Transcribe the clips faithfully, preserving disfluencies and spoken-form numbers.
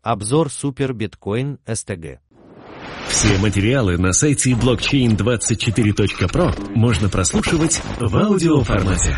Обзор Супер Биткоин эс тэ гэ. Все материалы на сайте блокчейн двадцать четыре точка про можно прослушивать в аудиоформате.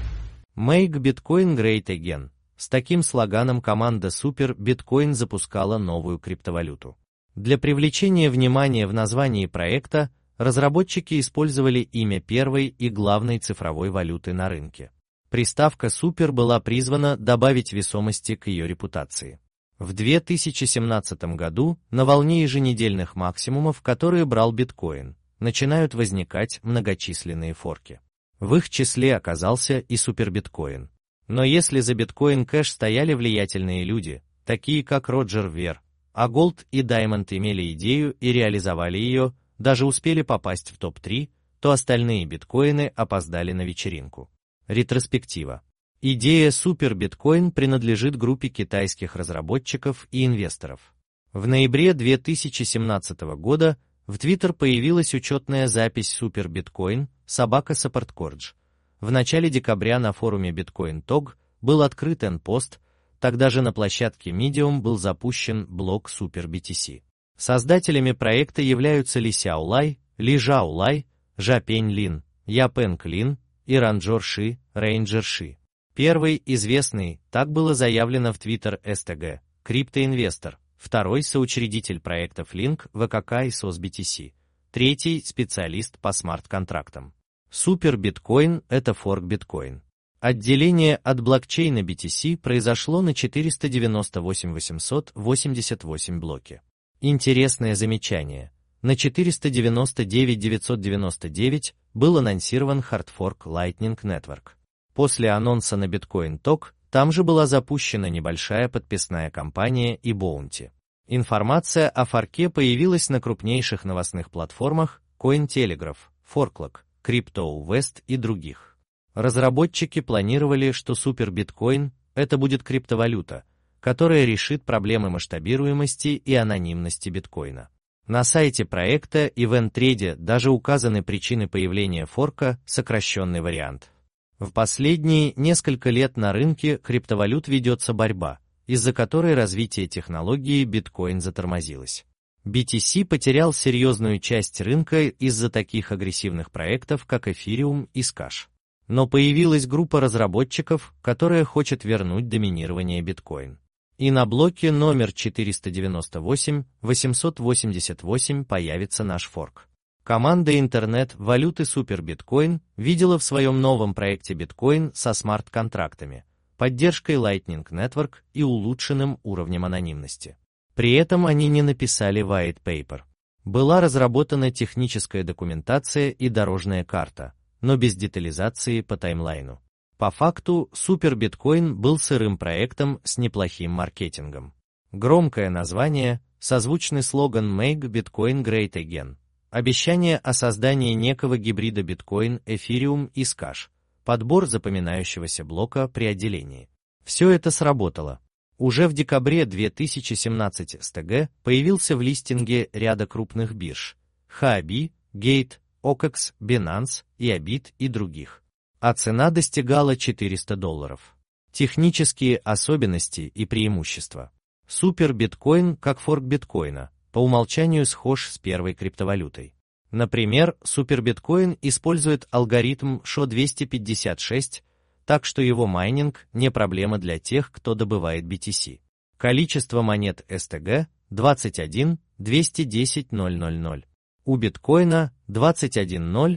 Make Bitcoin Great Again. С таким слоганом команда Супер Биткоин запускала новую криптовалюту. Для привлечения внимания в названии проекта разработчики использовали имя первой и главной цифровой валюты на рынке. Приставка «Супер» была призвана добавить весомости к ее репутации. В две тысячи семнадцатом году, на волне еженедельных максимумов, которые брал биткоин, начинают возникать многочисленные форки. В их числе оказался и супербиткоин. Но если за биткоин кэш стояли влиятельные люди, такие как Роджер Вер, а Gold и Diamond имели идею и реализовали ее, даже успели попасть в топ три, то остальные биткоины опоздали на вечеринку. Ретроспектива. Идея супербиткоин принадлежит группе китайских разработчиков и инвесторов. В ноябре две тысячи семнадцатого года в Twitter появилась учетная запись супербиткоин собака саппорткордж. В начале декабря на форуме Bitcoin Talk был открыт N-пост, тогда же на площадке Medium был запущен блог SuperBTC. Создателями проекта являются Ли Сяолай, Ли Жаолай, Жа Пень Лин, Я Пэнг Лин и Ранджор Ши, Рейнджер Ши. Первый, известный, так было заявлено в Twitter эс тэ гэ, криптоинвестор, второй соучредитель проектов Link, вэ ка ка и сос-би ти си, третий специалист по смарт-контрактам. Супербиткоин – это форк биткоин. Отделение от блокчейна би ти си произошло на четыреста девяносто восемь тысяч восемьсот восемьдесят восемь блоке. Интересное замечание. На четыреста девяносто девять тысяч девятьсот девяносто девять был анонсирован хардфорк Lightning Network. После анонса на Bitcoin Talk там же была запущена небольшая подписная кампания и Bounty. Информация о форке появилась на крупнейших новостных платформах Cointelegraph, Forklog, CryptoWest и других. Разработчики планировали, что супербиткоин – это будет криптовалюта, которая решит проблемы масштабируемости и анонимности биткоина. На сайте проекта и в N-трейде даже указаны причины появления форка, сокращенный вариант. В последние несколько лет на рынке криптовалют ведется борьба, из-за которой развитие технологии биткоин затормозилось. би ти си потерял серьезную часть рынка из-за таких агрессивных проектов, как Ethereum и Skash. Но появилась группа разработчиков, которая хочет вернуть доминирование биткоин. И на блоке номер четыреста девяносто восемь тысяч восемьсот восемьдесят восемь появится наш форк. Команда интернет-валюты супербиткоин видела в своем новом проекте биткоин со смарт-контрактами, поддержкой Lightning Network и улучшенным уровнем анонимности. При этом они не написали white paper. Была разработана техническая документация и дорожная карта, но без детализации по таймлайну. По факту, супербиткоин был сырым проектом с неплохим маркетингом. Громкое название, созвучный слоган Make Bitcoin Great Again. Обещание о создании некого гибрида биткоин, Ethereum и Skash, подбор запоминающегося блока при отделении. Все это сработало. Уже в декабре две тысячи семнадцатого эс тэ гэ появился в листинге ряда крупных бирж – Huobi, Gate, о кекс, Binance, Bybit и других. А цена достигала четыреста долларов. Технические особенности и преимущества. Супербиткоин как форк биткоина. По умолчанию схож с первой криптовалютой. Например, супербиткоин использует алгоритм шо двести пятьдесят шесть, так что его майнинг не проблема для тех, кто добывает би ти си. Количество монет эс тэ гэ – двадцать один тысяча двести десять тысяч. У биткоина – двадцать один тысяч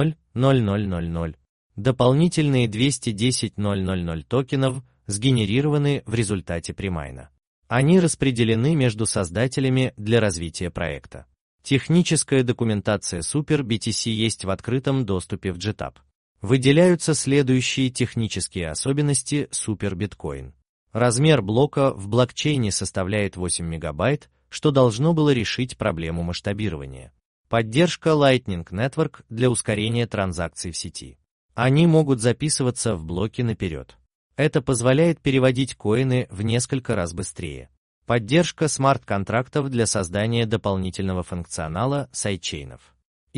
ноль. Дополнительные двести десять тысяч токенов сгенерированы в результате премайна. Они распределены между создателями для развития проекта. Техническая документация SuperBTC есть в открытом доступе в джитап. Выделяются следующие технические особенности супербиткоин. Размер блока в блокчейне составляет восемь мегабайт, что должно было решить проблему масштабирования. Поддержка Lightning Network для ускорения транзакций в сети. Они могут записываться в блоки наперед. Это позволяет переводить коины в несколько раз быстрее. Поддержка смарт-контрактов для создания дополнительного функционала сайдчейнов.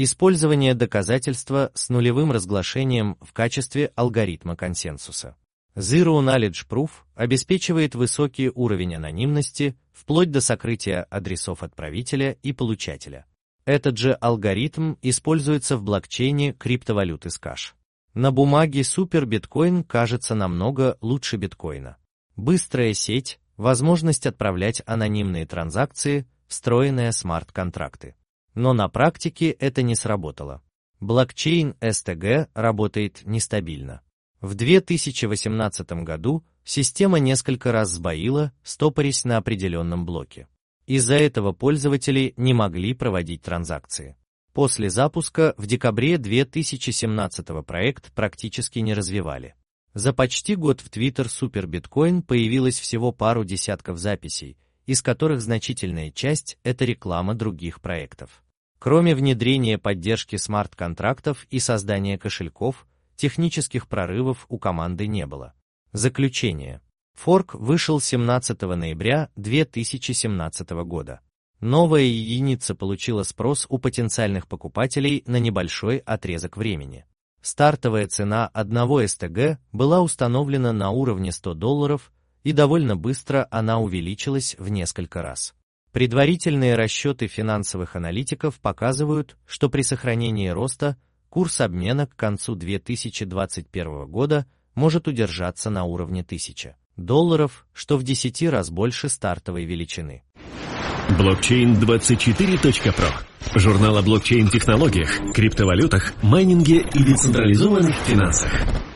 Использование доказательства с нулевым разглашением в качестве алгоритма консенсуса. Zero Knowledge Proof обеспечивает высокий уровень анонимности, вплоть до сокрытия адресов отправителя и получателя. Этот же алгоритм используется в блокчейне криптовалюты Skash. На бумаге супербиткоин кажется намного лучше биткоина. Быстрая сеть, возможность отправлять анонимные транзакции, встроенные смарт-контракты. Но на практике это не сработало. Блокчейн эс ти джи работает нестабильно. В две тысячи восемнадцатом году система несколько раз сбоила, стопорясь на определенном блоке. Из-за этого пользователи не могли проводить транзакции. После запуска в декабре две тысячи семнадцатого проект практически не развивали. За почти год в Twitter SuperBitcoin появилось всего пару десятков записей, из которых значительная часть – это реклама других проектов. Кроме внедрения поддержки смарт-контрактов и создания кошельков, технических прорывов у команды не было. Заключение. Форк вышел семнадцатого ноября две тысячи семнадцатого года. Новая единица получила спрос у потенциальных покупателей на небольшой отрезок времени. Стартовая цена одного эс ти джи была установлена на уровне сто долларов, и довольно быстро она увеличилась в несколько раз. Предварительные расчеты финансовых аналитиков показывают, что при сохранении роста курс обмена к концу две тысячи двадцать первого года может удержаться на уровне тысячи долларов, что в десяти раз больше стартовой величины. блокчейн двадцать четыре точка про. Журнал о блокчейн-технологиях, криптовалютах, майнинге и децентрализованных финансах.